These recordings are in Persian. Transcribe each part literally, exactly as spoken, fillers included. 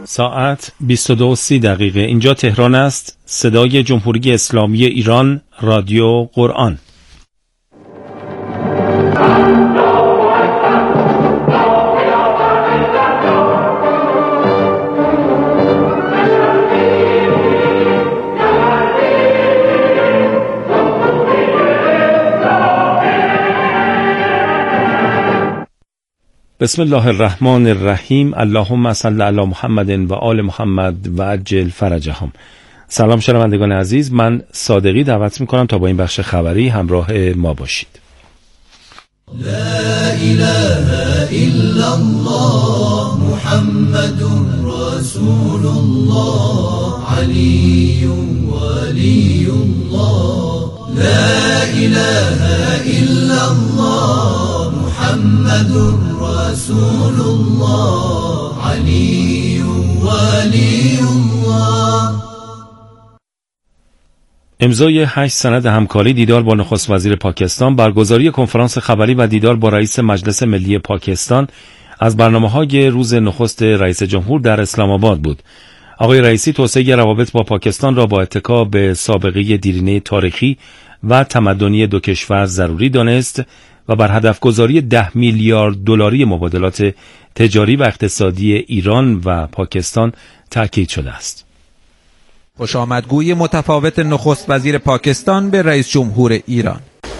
ساعت بیست و دو و سی دقیقه. اینجا تهران است. صدای جمهوری اسلامی ایران، رادیو قرآن. بسم الله الرحمن الرحیم. اللهم صل علی محمد و آل محمد و عجل فرجهم. سلام شنوندگان عزیز، من صادقی دعوت میکنم تا با این بخش خبری همراه ما باشید. لا اله الا الله محمد رسول الله علی ولی الله. لا اله الا الله محمد رسول الله علی ولی الله. امضای هشت سند همکاری، دیدار با نخست وزیر پاکستان، برگزاری کنفرانس خبری و دیدار با رئیس مجلس ملی پاکستان از برنامه‌های روز نخست رئیس جمهور در اسلام آباد بود. آقای رئیسی توسعه روابط با پاکستان را با اتکا به سابقه دیرینه تاریخی و تمدنی دو کشور ضروری دانست و بر هدفگذاری ده میلیارد دلاری مبادلات تجاری و اقتصادی ایران و پاکستان تاکید شده است. خوش آمدگوی متفاوت نخست وزیر پاکستان به رئیس جمهور ایران.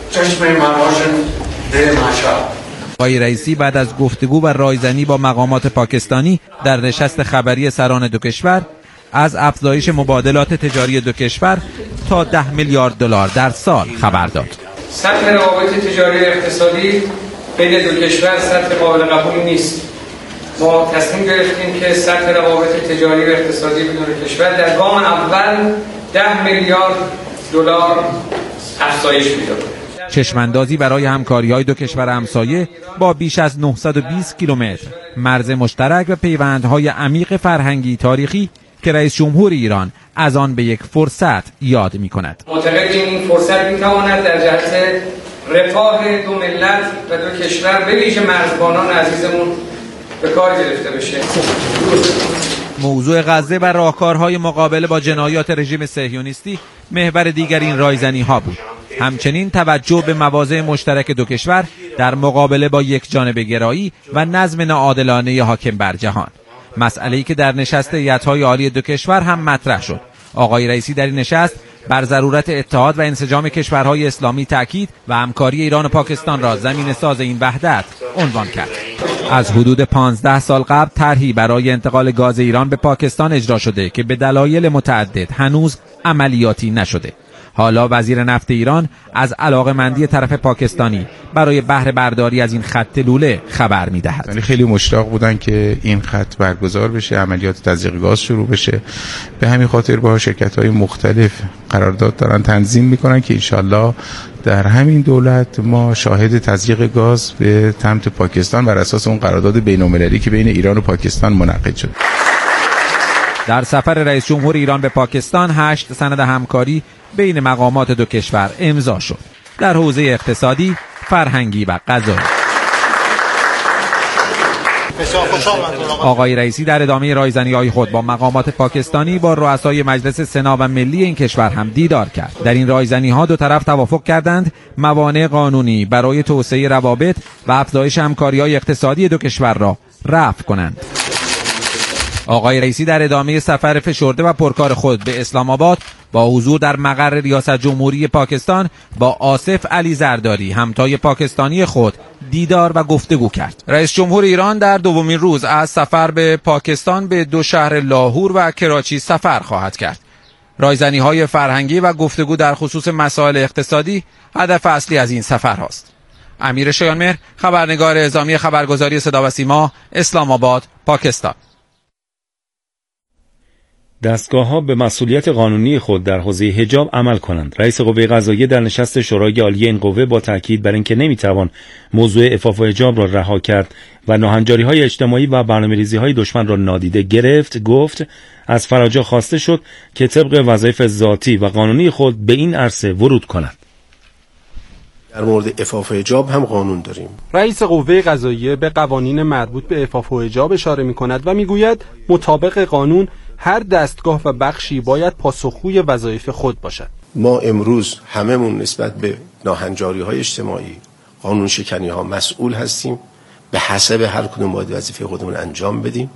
آقای رئیسی بعد از گفتگو و رایزنی با مقامات پاکستانی در نشست خبری سران دو کشور از افزایش مبادلات تجاری دو کشور تا ده میلیارد دلار در سال خبر داد. سطح روابط تجاری و اقتصادی بین دو کشور سطح قابل قبولی نیست. ما تصمیم گرفتیم که سطح روابط تجاری و اقتصادی بین دو کشور در گام اول ده میلیارد دلار افزایش پیدا کنه. چشماندازی برای همکاری‌های دو کشور همسایه با بیش از نهصد و بیست کیلومتر مرز مشترک و پیوندهای عمیق فرهنگی تاریخی که رئیس جمهور ایران از آن به یک فرصت یاد می‌کند. معتقدیم این فرصت می‌تواند در جهت رفاه دو ملت و دو کشور به ویژه مرزبانان عزیزمون به کار گرفته بشه. موضوع غزه و راهکارهای مقابله با جنایات رژیم صهیونیستی محور دیگر این رایزنی‌ها بود. همچنین توجه به مواضع مشترک دو کشور در مقابله با یک جانبه گرایی و نظم ناعادلانه حاکم بر جهان، مسئله‌ای که در نشست هیئت‌های عالی دو کشور هم مطرح شد. آقای رئیسی در این نشست بر ضرورت اتحاد و انسجام کشورهای اسلامی تاکید و همکاری ایران و پاکستان را زمینه ساز این وحدت عنوان کرد. از حدود پانزده سال قبل طرحی برای انتقال گاز ایران به پاکستان اجرا شده که به دلایل متعدد هنوز عملیاتی نشده. حالا وزیر نفت ایران از علاقه‌مندی طرف پاکستانی برای بهره برداری از این خط لوله خبر می‌دهد. یعنی خیلی مشتاق بودن که این خط برگزار بشه، عملیات تزریق گاز شروع بشه. به همین خاطر با شرکت‌های مختلف قرارداد دارن تنظیم می‌کنن که انشالله در همین دولت ما شاهد تزریق گاز به سمت پاکستان بر اساس اون قرارداد بین‌المللی که بین ایران و پاکستان منعقد شد. در سفر رئیس جمهور ایران به پاکستان هشت سند همکاری بین مقامات دو کشور امضا شد در حوزه اقتصادی، فرهنگی و غذایی. آقای رئیسی در ادامه رایزنی‌های خود با مقامات پاکستانی با رؤسای مجلس سنا و ملی این کشور هم دیدار کرد. در این رایزنی‌ها دو طرف توافق کردند موانع قانونی برای توسعه روابط و افزایش همکاری‌های اقتصادی دو کشور را رفع کنند. آقای رئیسی در ادامه سفر فشرده و پرکار خود به اسلام آباد با حضور در مقر ریاست جمهوری پاکستان با آصف علی زرداری همتای پاکستانی خود دیدار و گفتگو کرد. رئیس جمهور ایران در دومین روز از سفر به پاکستان به دو شهر لاهور و کراچی سفر خواهد کرد. رایزنی‌های فرهنگی و گفتگو در خصوص مسائل اقتصادی هدف اصلی از این سفر است. امیر شایانمهر، خبرنگار اعزامی خبرگزاری صدا و سیما، اسلام آباد، پاکستان. دستگاه‌ها به مسئولیت قانونی خود در حوزه حجاب عمل کنند. رئیس قوه قضاییه در نشست شورای عالی این قوه با تاکید بر اینکه نمیتوان موضوع عفاف و حجاب را رها کرد و ناهنجاری‌های اجتماعی و برنامه‌ریزی‌های دشمن را نادیده گرفت، گفت از فراجا خواسته شد که طبق وظایف ذاتی و قانونی خود به این عرصه ورود کنند. در مورد عفاف و حجاب هم قانون داریم. رئیس قوه قضاییه به قوانین مربوط به عفاف و حجاب اشاره می‌کند و می‌گوید مطابق قانون هر دستگاه و بخشی باید پاسخگوی وظایف خود باشد. ما امروز هممون نسبت به ناهنجاری‌های اجتماعی، قانون شکنی‌ها مسئول هستیم. به حسب هر کدوم باید وظیفه خودمون انجام بدیم.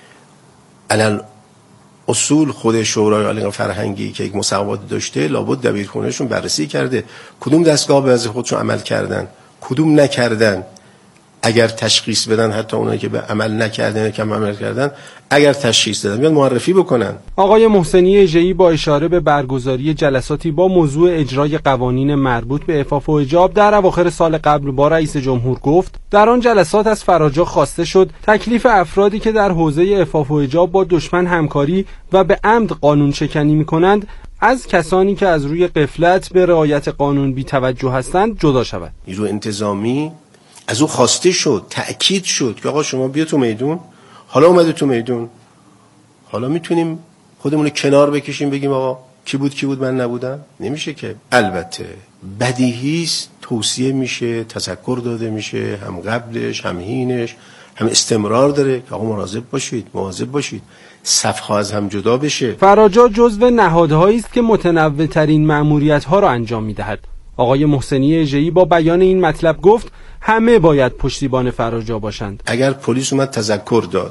علل اصول خود شورای عالی فرهنگی که یک مصوبات داشته لابد دبیرخونهشون بررسی کرده کدوم دستگاه به وظیفه خودشون عمل کردن، کدوم نکردن. اگر تشخیص بدن، حتی اونایی که به عمل نکردن کم عمل کردن، اگر تشخیص دادن بیان معرفی بکنن. آقای محسنی اژه‌ای با اشاره به برگزاری جلساتی با موضوع اجرای قوانین مربوط به عفاف و حجاب در اواخر سال قبل با رئیس جمهور گفت در آن جلسات از فراجا خواسته شد تکلیف افرادی که در حوزه عفاف و حجاب با دشمن همکاری و به عمد قانون شکنی می‌کنند از کسانی که از روی غفلت به رعایت قانون بی‌توجه هستند جدا شود. نیرو انتظامی از او خواسته شد، تأکید شد که آقا شما بیا تو میدون. حالا اومده تو میدون، حالا میتونیم خودمون کنار بکشیم بگیم آقا کی بود کی بود من نبودم؟ نمیشه که. البته بدیهی است، توصیه میشه، تذکر داده میشه، هم قبلش هم هینش هم استمرار داره که آقا مراقب باشید، مواظب باشید، صفها از هم جدا بشه. فراجا جزو نهادهایی است که متنوع‌ترین مأموریت‌ها را انجام میدهد. آقای محسنی اژه‌ای با بیان این مطلب گفت همه باید پشتیبان فراجا باشند. اگر پلیس اومد تذکر داد،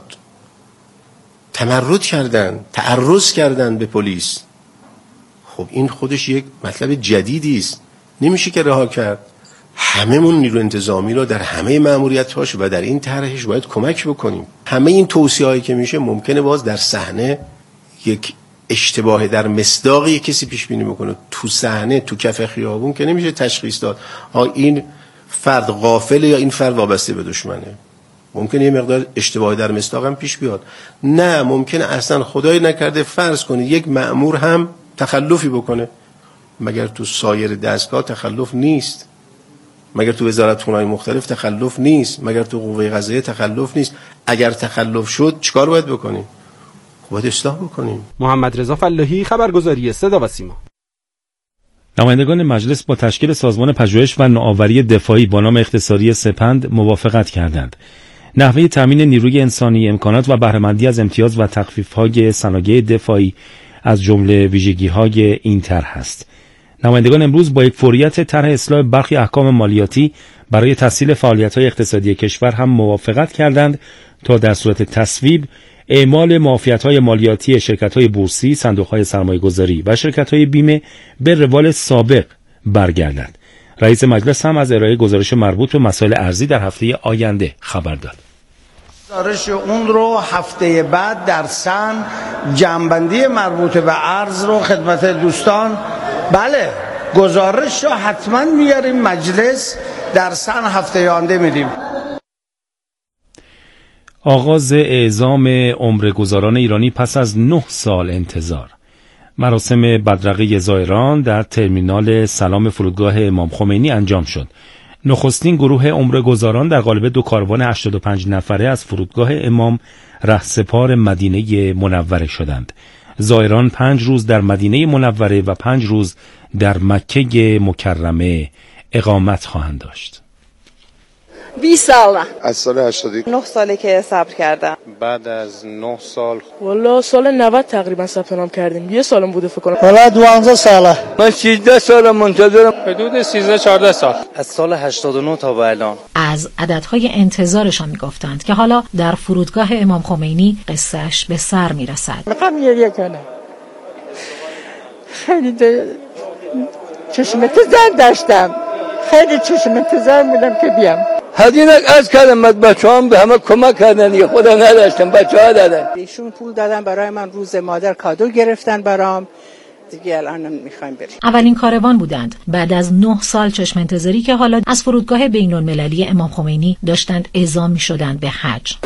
تمرد کردن، تعرض کردن به پلیس، خب این خودش یک مطلب جدیدی است، نمیشه که رها کرد. هممون نیرو انتظامی رو در همه مأموریت‌هاش و در این طرحش باید کمک بکنیم. همه این توصیه‌هایی که میشه ممکنه باز در صحنه یک اشتباه در مصداقی کسی پیش بینی بکنه، تو صحنه تو کف خیابون که نمیشه تشخیص داد آ این فرد غافله یا این فرد وابسته به دشمنه. ممکنه یه مقدار اشتباه در مصداق هم پیش بیاد. نه، ممکنه اصلا خدای نکرده فرض کنید یک مأمور هم تخلفی بکنه. مگر تو سایر دستگاه تخلف نیست؟ مگر تو وزارتخونه‌های مختلف تخلف نیست؟ مگر تو قوه قضاییه تخلف نیست؟ اگر تخلف شد چیکار باید بکنیم؟ باید اصلاح بکنیم. محمد رضا فلاحی، خبرگزاری صدا و سیما. نمایندگان مجلس با تشکیل سازمان پژوهش و نوآوری دفاعی با نام اختصاری سپند موافقت کردند. نحوه تامین نیروی انسانی، امکانات و بهره‌مندی از امتیاز و تخفیف‌های صنایع دفاعی از جمله ویژگی‌های این طرح است. نمایندگان امروز با یک فوریت طرح اصلاح برخی احکام مالیاتی برای تسهیل فعالیت‌های اقتصادی کشور هم موافقت کردند تا در صورت تصویب اعمال معافیت‌های مالیاتی شرکت‌های بورسی، صندوق‌های سرمایه‌گذاری و شرکت‌های بیمه به روال سابق برگردد. رئیس مجلس هم از ارائه گزارش مربوط به مسائل ارزی در هفته آینده خبر داد. گزارش اون رو هفته بعد در سن جمع‌بندی مربوط به ارز رو خدمت دوستان، بله گزارش رو حتما میاریم مجلس، در سن هفته آینده میدیم. آغاز اعزام عمره‌گذاران ایرانی پس از نه سال انتظار. مراسم بدرقه زائران در ترمینال سلام فرودگاه امام خمینی انجام شد. نخستین گروه عمره‌گذاران در قالب دو کاروان هشتاد و پنج نفره از فرودگاه امام رهسپار مدینه منوره شدند. زائران پنج روز در مدینه منوره و پنج روز در مکه مکرمه اقامت خواهند داشت. بیست سال از سال هشتاد نه ساله که صبر کردم. بعد از نه سال والا سال نود تقریبا ثبت نام کردیم. یه سالم بوده فکر کنم. والا دوازده ساله. من سیزده سال منتظرم. حدود سیزده چهارده سال. از سال هشتاد و نه تا به الان. از عددهای انتظارشان میگفتند که حالا در فرودگاه امام خمینی قصهش به سر میرسد. میخوام گریه کنم. خیلی چشم انتظار داشتم. خیلی چشم انتظار میدم که بیام. هدینه از کردم بچه هم به همه کمک کردن دیگه، خدا نداشتم بچه ها دادن. ایشون پول دادن برای من، روز مادر کادو گرفتن برام، دیگه الان میخوایم بریم. اولین کاروان بودند بعد از نه سال چشم انتظاری که حالا از فرودگاه بین المللی امام خمینی داشتند اعزام میشدند به حج.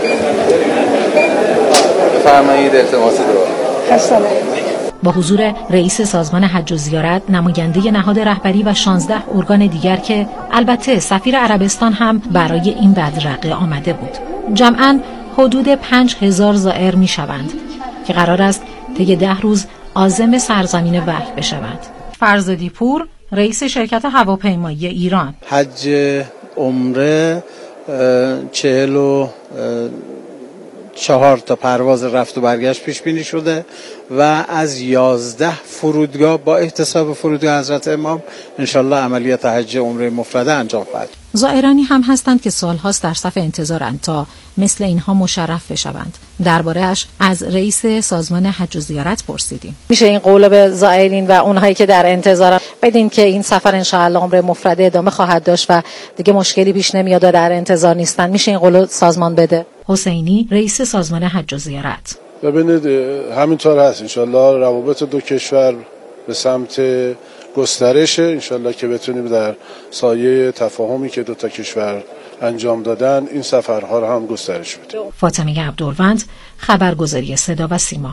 فرمایید التماس دعا. خسته با حضور رئیس سازمان حج و زیارت، نماینده نهاد رهبری و شانزده ارگان دیگر که البته سفیر عربستان هم برای این بدرقه آمده بود. جمعاً حدود پنج هزار زائر می شوند که قرار است طی ده روز عازم سرزمین وحی بشوند. فرزادی پور، رئیس شرکت هواپیمایی ایران. حج عمره چهل و چهار تا پرواز رفت و برگشت پیش بینی شده و از یازده فرودگاه با احتساب فرودگاه حضرت امام انشالله عملیات حج عمره مفرده انجام خواهد. زائرانی هم هستند که سالهاست در صف انتظارند تا مثل اینها مشرف بشوند. درباره‌اش از رئیس سازمان حج و زیارت پرسیدیم. میشه این قول به زائرین و اونهایی که در انتظارن بدین که این سفر انشالله عمره مفرده ادامه خواهد داشت و دیگه مشکلی پیش نمیاد و در انتظار نیستن، میشه این قول سازمان بده؟ حسینی رئیس سازمان حج و زیارت: ببینید همینطور هست، انشالله روابط دو کشور به سمت گسترشه، انشالله که بتونیم در سایه تفاهمی که دو تا کشور انجام دادن این سفرها رو هم گسترش بدیم. فاطمه عبدالوند، خبرگزاری صدا و سیما.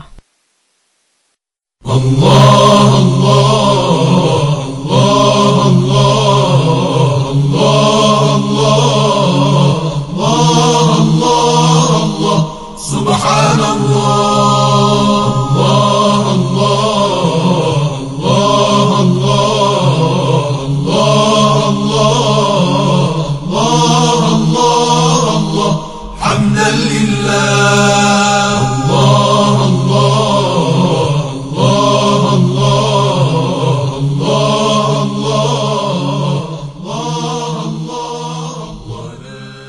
الله الله الله الله الله الله الله سبحان الله الله الله الله الله الله الله الله حمدا لله الله الله الله الله الله.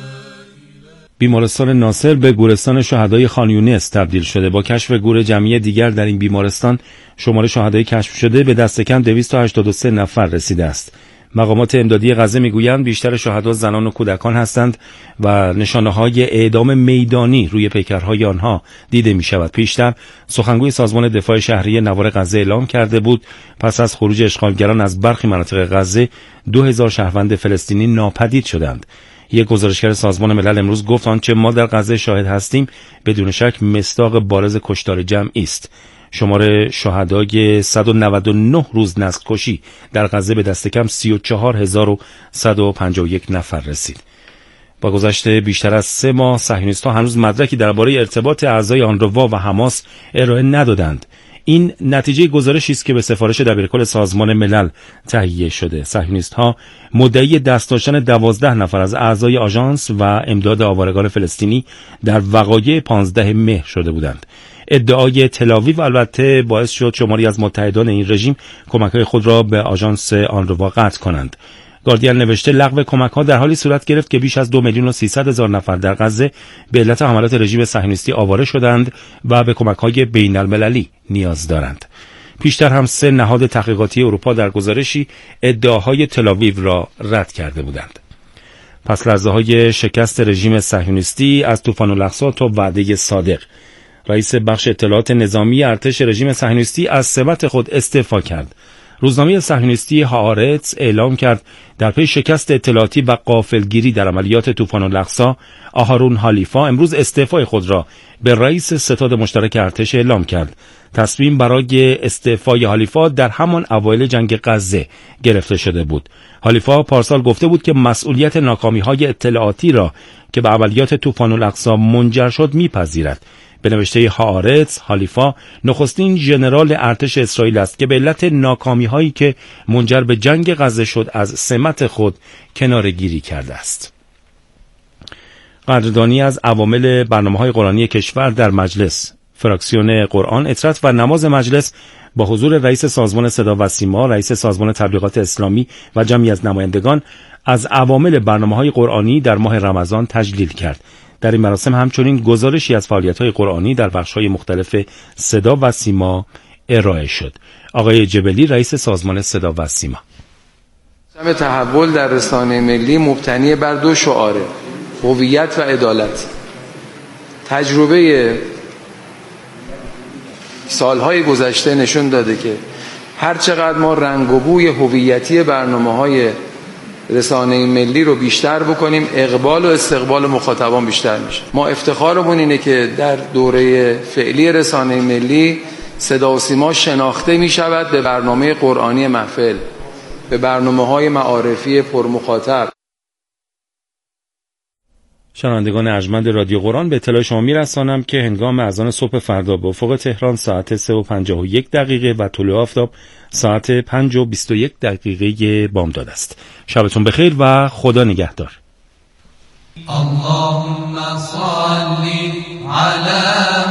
بیمارستان ناصر به گورستان شهدای خان یونس تبدیل شده. با کشف گور جمعی دیگر در این بیمارستان شمار شهدای کشف شده به دست کم دویست و هشتاد و سه نفر رسیده است. مقامات امدادی غزه میگویند بیشتر شهدا زنان و کودکان هستند و نشانه‌های اعدام میدانی روی پیکرهای آنها دیده می‌شود. پیشتر سخنگوی سازمان دفاع شهری نوار غزه اعلام کرده بود پس از خروج اشغالگران از برخی مناطق غزه دو هزار شهروند فلسطینی ناپدید شدند. یک گزارشگر سازمان ملل امروز گفت آنچه ما در غزه شاهد هستیم بدون شک مصداق بارز کشتار جمعی است. شمار شهدای صد و نود و نه روز نسل کشی در غزه به دست کم سی و چهار هزار و صد و پنجاه و یک نفر رسید. با گذشت بیشتر از سه ماه صهیونیست‌ها هنوز مدرکی درباره ارتباط اعضای آنروا و حماس ارائه ندادند. این نتیجه گزارشی است که به سفارش دبیرکل سازمان ملل تهیه شده. صهیونیست‌ها مدعی دست داشتن دوازده نفر از اعضای آژانس و امداد آوارگان فلسطینی در وقایع پانزده مهر شده بودند. ادعای تل‌آویو البته باعث شد شماری از متحدان این رژیم کمک‌های خود را به آژانس آنروا قطع کنند. گاردین نوشته لغو کمک‌ها در حالی صورت گرفت که بیش از دو میلیون و سیصد هزار نفر در غزه به علت حملات رژیم صهیونیستی آواره شدند و به کمک‌های بین‌المللی نیاز دارند. پیشتر هم سه نهاد تحقیقاتی اروپا در گزارشی ادعاهای تل‌آویو را رد کرده بودند. پس لرزه‌های شکست رژیم صهیونیستی از طوفان الاقصی تا وعده صادق. رئیس بخش اطلاعات نظامی ارتش رژیم صهیونیستی از سمت خود استعفا کرد. روزنامه صهیونیستی هآرتس اعلام کرد در پی شکست اطلاعاتی و غافلگیری در عملیات طوفان الاقصی، آهارون هالیفا امروز استعفای خود را به رئیس ستاد مشترک ارتش اعلام کرد. تصمیم برای استعفای هالیفا در همان اوایل جنگ غزه گرفته شده بود. هالیفا پارسال گفته بود که مسئولیت ناکامی‌های اطلاعاتی را که به عملیات طوفان الاقصی منجر شد می‌پذیرد. به نوشته هآرتس، هالیفا نخستین ژنرال ارتش اسرائیل است که به علت ناکامی‌هایی که منجر به جنگ غزه شد از سمت خود کناره‌گیری کرده است. قدردانی از عوامل برنامه‌های قرآنی کشور در مجلس. فراکسیون قرآن، اطرت و نماز مجلس با حضور رئیس سازمان صدا و سیما، رئیس سازمان تبلیغات اسلامی و جمعی از نمایندگان از عوامل برنامه‌های قرآنی در ماه رمضان تجلیل کرد. در این مراسم همچنین گزارشی از فعالیت‌های قرآنی در بخش‌های مختلف صدا و سیما ارائه شد. آقای جبلی رئیس سازمان صدا و سیما: سم تحول در رسانه ملی مبتنی بر دو شعاره: هویت و عدالت. تجربه سالهای گذشته نشون داده که هر چقدر ما رنگ و بوی هویتی برنامه‌های رسانه ملی رو بیشتر بکنیم، اقبال و استقبال مخاطبان بیشتر میشه. ما افتخارمون اینه که در دوره فعلی رسانه ملی صدا و سیما شناخته میشود به برنامه قرآنی محفل، به برنامه‌های معارفی پرمخاطب. شنوندگان ارجمند رادیو قرآن، به اطلاع شما میرسانم که هنگام اذان صبح فردا به افق تهران ساعت سه و پنجاه و یک دقیقه و طلوع آفتاب ساعت پنج و بیست و یک دقیقه بامداد است. شبتون بخیر و خدا نگهدار. اللهم صل على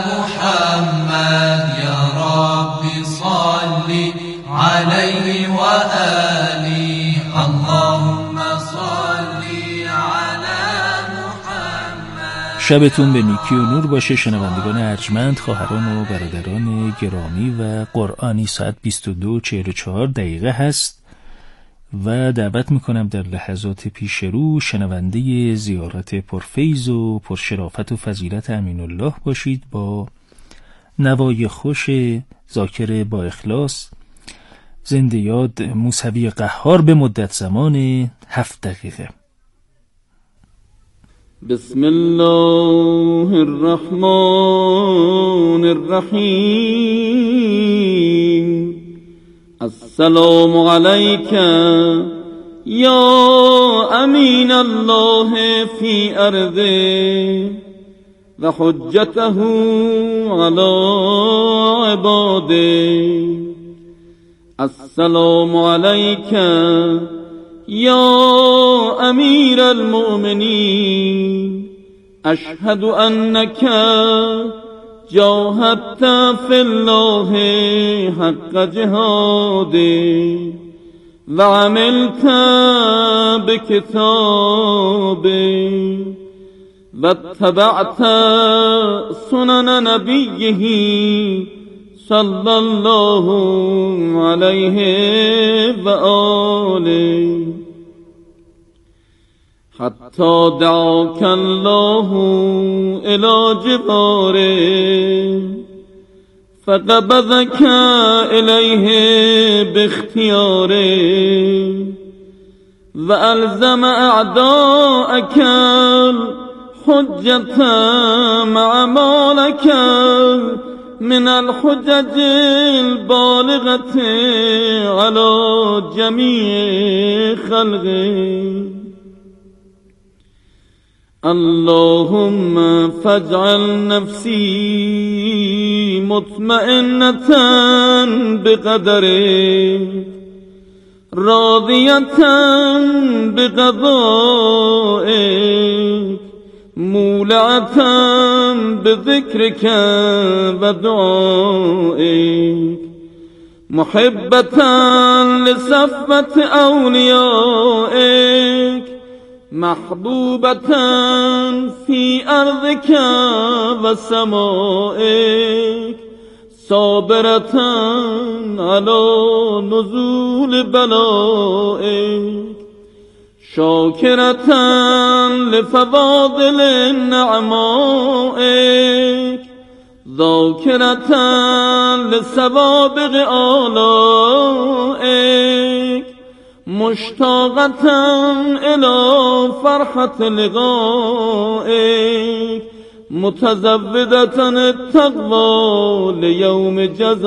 محمد یا رب صل علیه و آله. اللهم صل علی محمد. شبتون به نیکی و نور باشه شنوندگان ارجمند، خواهران و برادران گرامی و قرآنی. ساعت بیست و دو و چهل و چهار دقیقه هست و دعوت میکنم در لحظات پیش رو شنونده زیارت پرفیض و پرشرافت و فضیلت امین الله باشید با نوای خوش ذاکر با اخلاص زنده یاد موسوی قهار به مدت زمان هفت دقیقه. بسم الله الرحمن الرحیم. السلام علیک یا امین الله فی ارضه و حجته علی عباده. السلام علیک یا امیر المؤمنین. اشهد انک جاهدت فی الله حق جهاده و عملت بکتابه و اتبعت سنن نبیه صلی الله علیه و آله حتی دعاک الله الی جواره فقبضک الیه باختیاره و الزم اعداءک الحجة مع مالک من الحجج البالغة على جميع خلقه. اللهم فاجعل نفسي مطمئنة بقدرك راضية بقضائك مولعة بذكرك ودعائك محبة لصفة أوليائك محبوبة في أرضك وسمائك صابرة على نزول بلائك شاكرة لفضائل نعمائك ذاكرة لسوابق آلائك مشتاقة إلى فرحة لقائك متزودة التقوى ليوم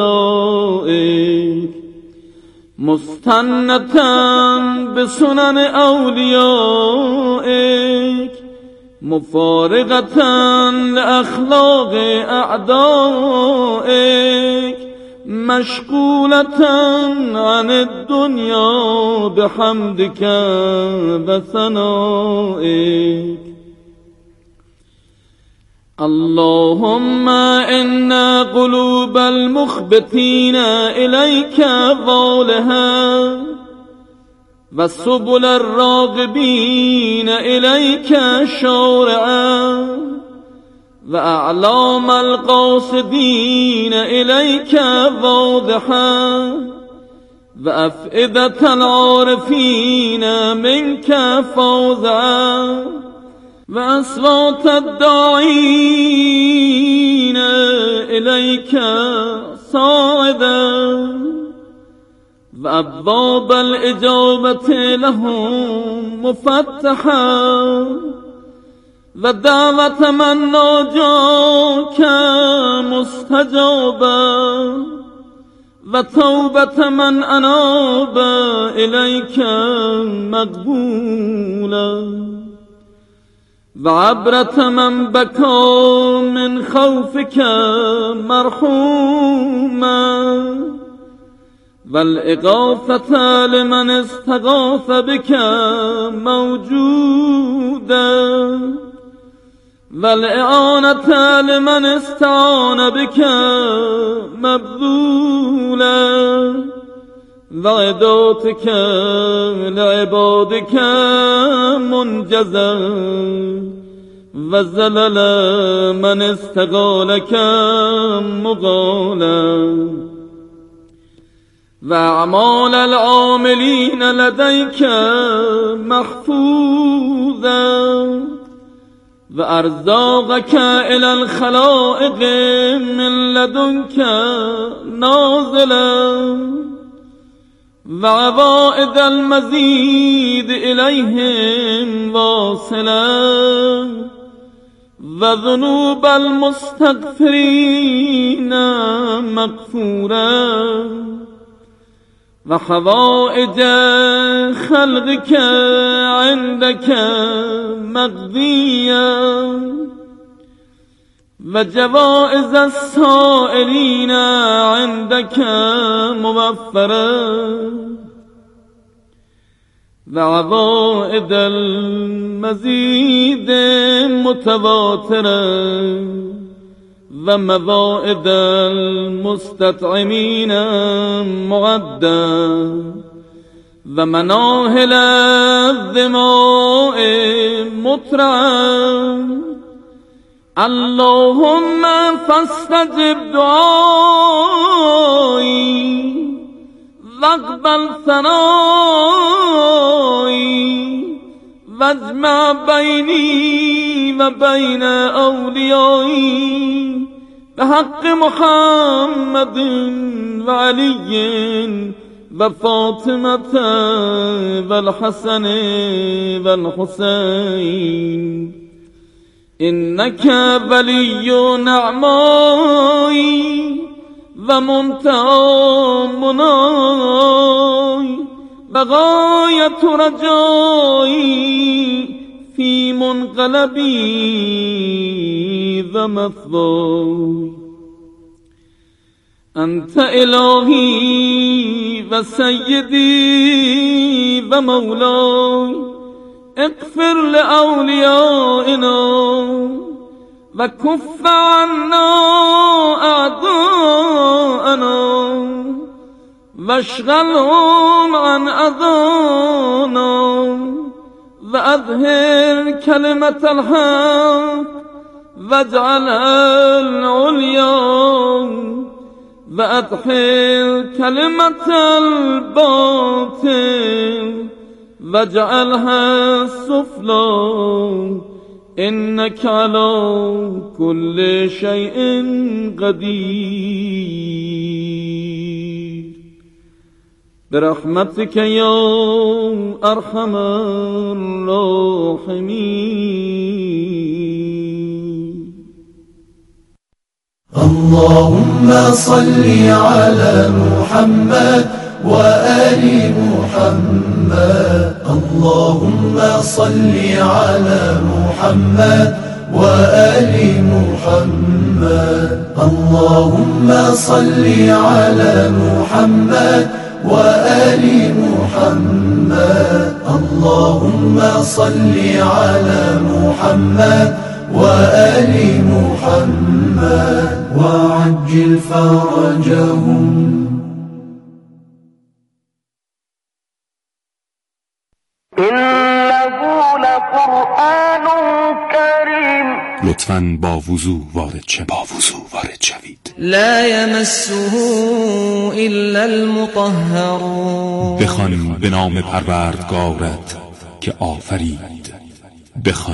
جزائك مستنة بسنن أوليائك مفارقة لأخلاق أعدائك مشغولة عن الدنيا بحمدك وثنائك. اللهم إن قلوب المخبتين إليك والها والسبل الراغبين إليك شارعا وأعلام القاصدين إليك واضحا وأفئدة العارفين منك فوزعا وأصوات الداعين إليك صاعدا وأبواب الإجابة لهم مفتحا ودعوة من ناجاك مستجابا وتوبة من أناب إليك مقبولا و عبرت من بکا من خوفك مرحوما والإغاثة لمن استغاث بك موجودا والإعانة لمن استعان بك مبذولا وعداتك لعبادك منجزا وزلل من استقالك مقالا وأعمال العاملين لديك محفوظا وأرزاقك إلى الخلائق من لدنك نازلا وعوائد المزيد إليهم واصلا وذنوب المستغفرين مغفورا وحوائج خلقك عندك مقضيا وجوائز السائلين عندك موفرا وعوائد المزيد متواترا وموائد المستطعمين معدا ومناهل الظماء مطرعا اللهم فاستجب دعائي واقبل ثنائي واجمع بيني وبين أوليائي بحق محمد وعلي وفاطمة والحسن والحسين إنك ولي نعمائي ومنتهى مناي بغاية رجائي في منقلبي ومثواي أنت إلهي وسيدي ومولاي اغفر لأوليائنا وكف عنا أعداءنا واشغلهم عن أذانا وأظهر كلمة الحق واجعلها العليا وأدحر كلمة الباطل واجعلها السفلى إنك على كل شيء قدير برحمتك يا أرحم الراحمين. اللهم صل على محمد وآل محمد. اللهم صل على محمد وآل محمد. اللهم صل على محمد وآل محمد. اللهم صل على محمد وآل محمد وعجل فرجهم. إنه لقرآن كريم. لطفاً با وضوح وارد شوید. با وضوح وارد شوید. لا يمسه إلا المطهرون. بخوان به نام پروردگارت که آفرید. بخوان.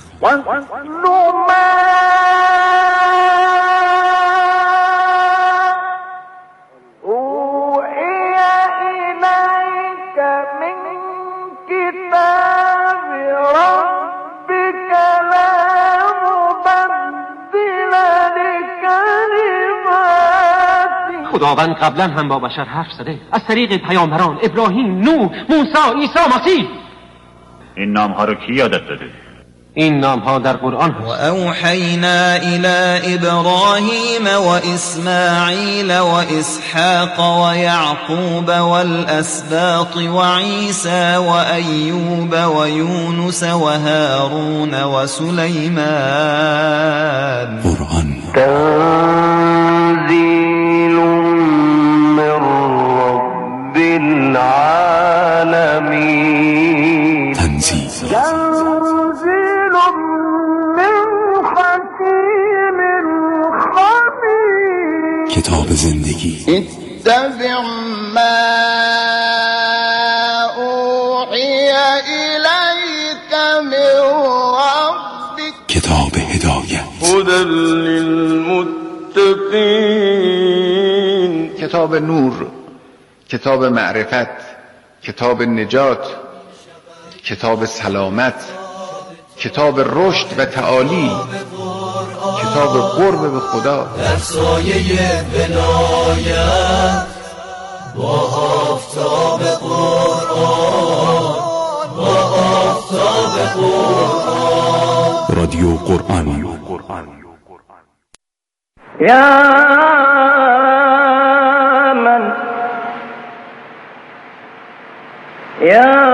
خداوند قبلا هم با بشر حرف زده از طریق پیامبران ابراهیم، نوح، موسی، عیسی، مسیح. این نامها رو کی یادت داده؟ این نام ها در قرآن هست. و اوحینا الی ابراهیم و اسماعیل و اسحاق و یعقوب والاسباط و عیسی و ایوب و یونس و هارون و سلیمان. قرآن تنزیل من رب العالمین. تنزیل کتاب زندگی. اتبع ما اوحی الیک من ربک. کتاب هدایت. هدی للمتقین. کتاب نور، کتاب معرفت، کتاب نجات، کتاب سلامت، کتاب رشد و تعالی، کتاب قرب به خدا. در سایه ولایت با آفتاب قرآن، با آفتاب قرآن. رادیو قرآن. یا من یا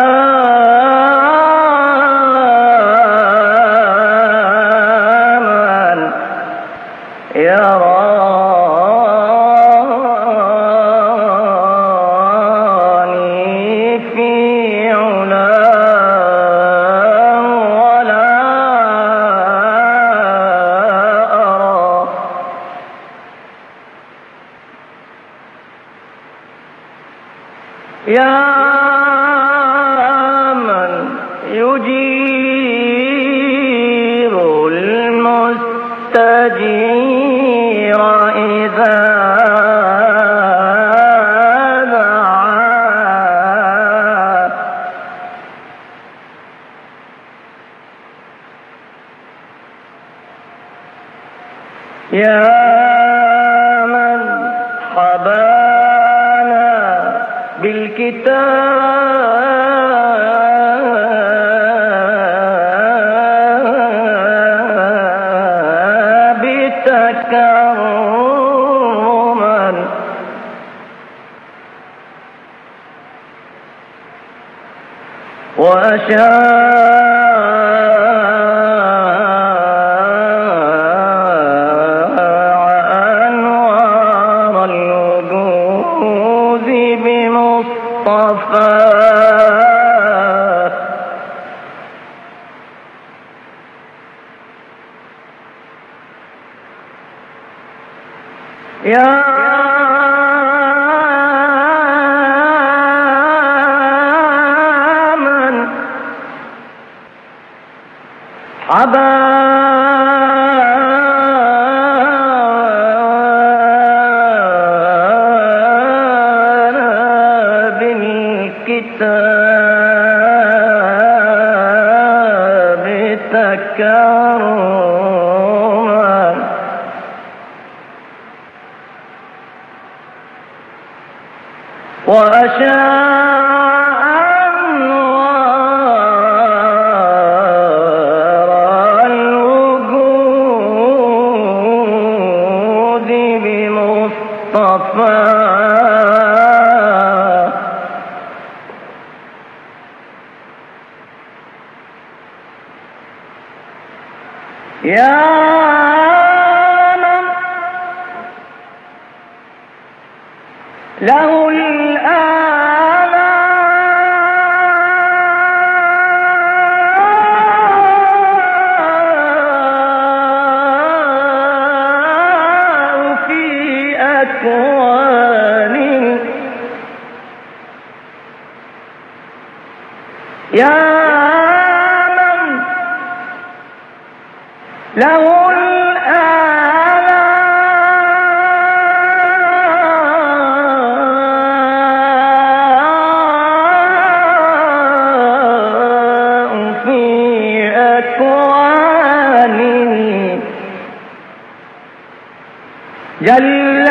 جل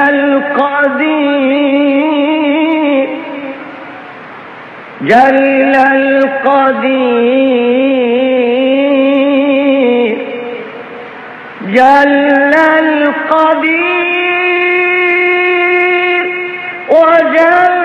القدير جل القدير جل القدير وجل